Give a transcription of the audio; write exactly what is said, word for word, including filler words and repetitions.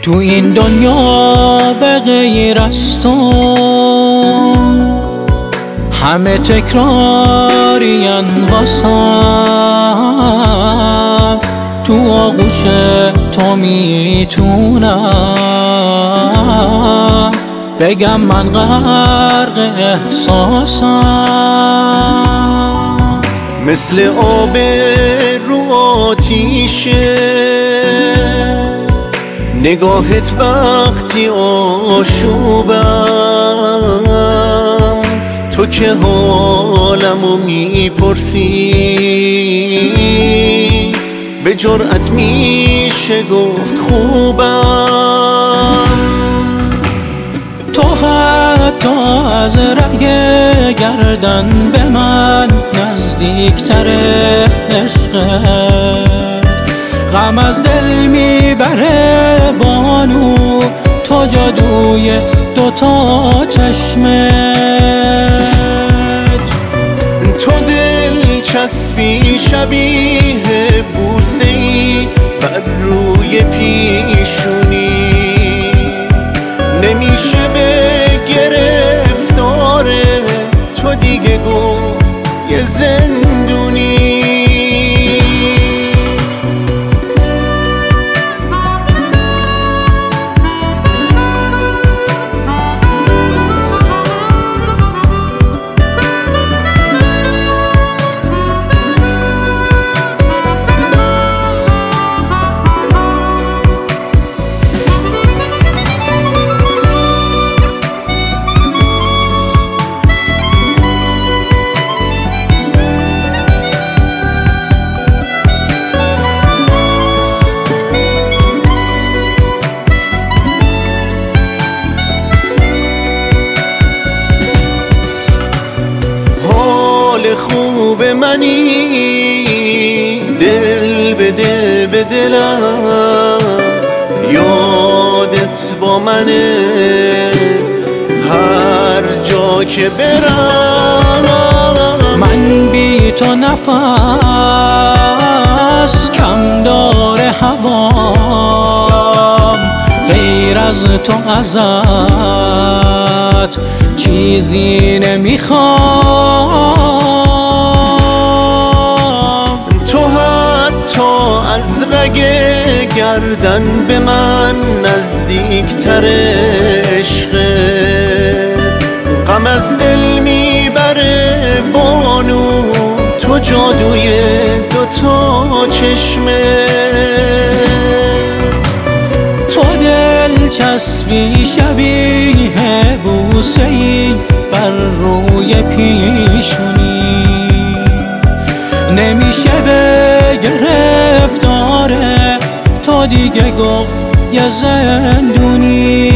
تو این دنیا به غیر از تو همه تکرارین واسم، تو آغوش تو میتونم بگم من غرق احساسم. مثل آب رو آتیشه نگاهت وقتی آشوبم، تو که حالمو میپرسی به جرأت میشه گفت خوبم. تو حتی از رگ گردن به من نزدیکتر عشقت، غم از دل میبره بانو تو جادوی دوتا چشمت. تو دلچسبی شبیه بوسه‌ای بر روی پیشونی، نمیشه به گرفتار تو دیگه گفت یه زندونی. خوب منی دل بده به دلم، یادت با منه هر جا که برم. من بی تو نفس کم داره هوام، غیر از تو ازت چیزی نمیخوام. تو حتی از رگ گردن به من نزدیکتر عشقت، غم از دل میبره بانو تو جادوی دوتا چشمت. تو دلچسبی شبیه بوسه‌ای بر روی پیشونی، نمیشه به گرفتار تو دیگه گفت یه زندونی.